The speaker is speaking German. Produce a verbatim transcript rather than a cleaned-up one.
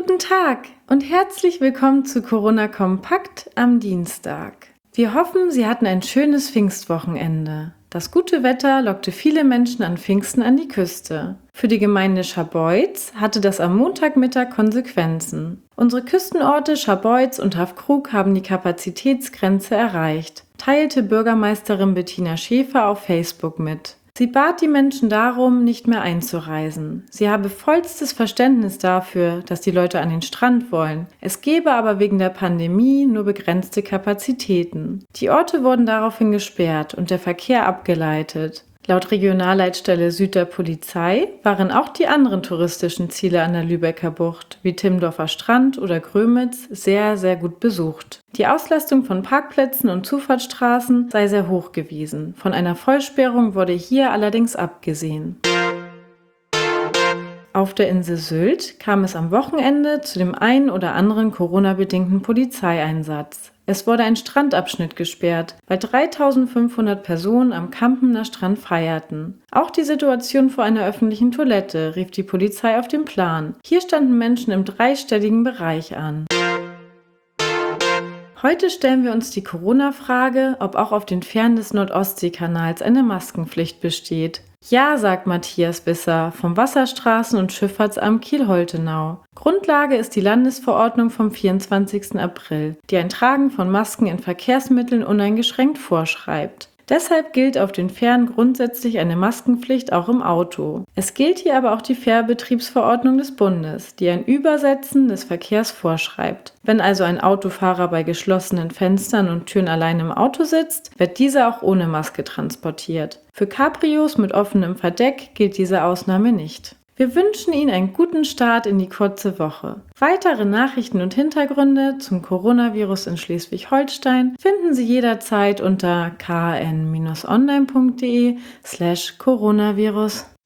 Guten Tag und herzlich willkommen zu Corona Kompakt am Dienstag. Wir hoffen, Sie hatten ein schönes Pfingstwochenende. Das gute Wetter lockte viele Menschen an Pfingsten an die Küste. Für die Gemeinde Scharbeutz hatte das am Montagmittag Konsequenzen. Unsere Küstenorte Scharbeutz und Haffkrug haben die Kapazitätsgrenze erreicht, teilte Bürgermeisterin Bettina Schäfer auf Facebook mit. Sie bat die Menschen darum, nicht mehr einzureisen. Sie habe vollstes Verständnis dafür, dass die Leute an den Strand wollen. Es gebe aber wegen der Pandemie nur begrenzte Kapazitäten. Die Orte wurden daraufhin gesperrt und der Verkehr abgeleitet. Laut Regionalleitstelle Süd der Polizei waren auch die anderen touristischen Ziele an der Lübecker Bucht, wie Timmendorfer Strand oder Grömitz, sehr, sehr gut besucht. Die Auslastung von Parkplätzen und Zufahrtsstraßen sei sehr hoch gewesen. Von einer Vollsperrung wurde hier allerdings abgesehen. Auf der Insel Sylt kam es am Wochenende zu dem einen oder anderen Corona-bedingten Polizeieinsatz. Es wurde ein Strandabschnitt gesperrt, weil dreitausendfünfhundert Personen am Kampener Strand feierten. Auch die Situation vor einer öffentlichen Toilette rief die Polizei auf den Plan. Hier standen Menschen im dreistelligen Bereich an. Heute stellen wir uns die Corona-Frage, ob auch auf den Fähren des Nordostseekanals eine Maskenpflicht besteht. Ja, sagt Matthias Wisser vom Wasserstraßen- und Schifffahrtsamt Kiel-Holtenau. Grundlage ist die Landesverordnung vom vierundzwanzigsten April, die ein Tragen von Masken in Verkehrsmitteln uneingeschränkt vorschreibt. Deshalb gilt auf den Fähren grundsätzlich eine Maskenpflicht auch im Auto. Es gilt hier aber auch die Fährbetriebsverordnung des Bundes, die ein Übersetzen des Verkehrs vorschreibt. Wenn also ein Autofahrer bei geschlossenen Fenstern und Türen allein im Auto sitzt, wird dieser auch ohne Maske transportiert. Für Cabrios mit offenem Verdeck gilt diese Ausnahme nicht. Wir wünschen Ihnen einen guten Start in die kurze Woche. Weitere Nachrichten und Hintergründe zum Coronavirus in Schleswig-Holstein finden Sie jederzeit unter k n Bindestrich online punkt de slash Coronavirus.